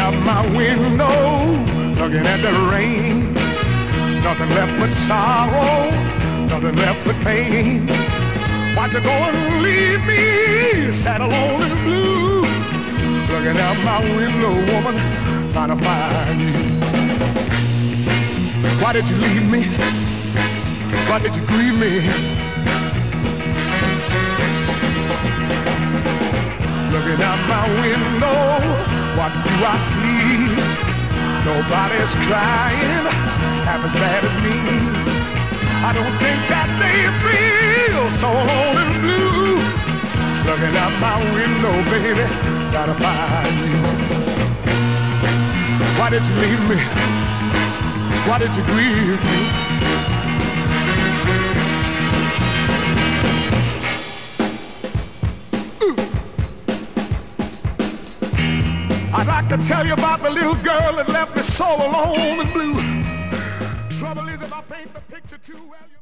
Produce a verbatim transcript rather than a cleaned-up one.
out my window, looking at the rain. Nothing left but sorrow, nothing left but pain. Why'd you go and leave me, sad, alone and blue? Looking out my window, woman, trying to find you. Why did you leave me? Why did you grieve me? Looking out my window, what do I see? Nobody's crying half as bad as me. I don't think that they feel so alone and blue. Looking out my window, baby, trying to find you. Why did you leave me? Why did you grieve me? I'd like to tell you about the little girl that left me so alone and blue. Trouble is, if I paint the picture too well, you